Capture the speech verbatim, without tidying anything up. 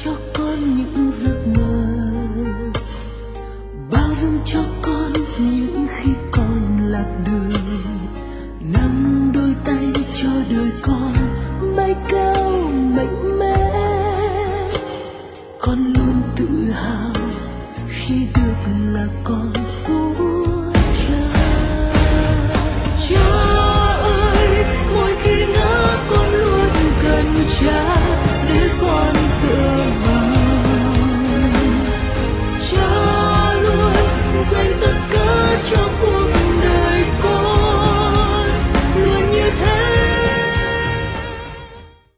cho con những giấc mơ, bao dung cho con những khi con lạc đường, nâng đôi tay cho đời con bay cao.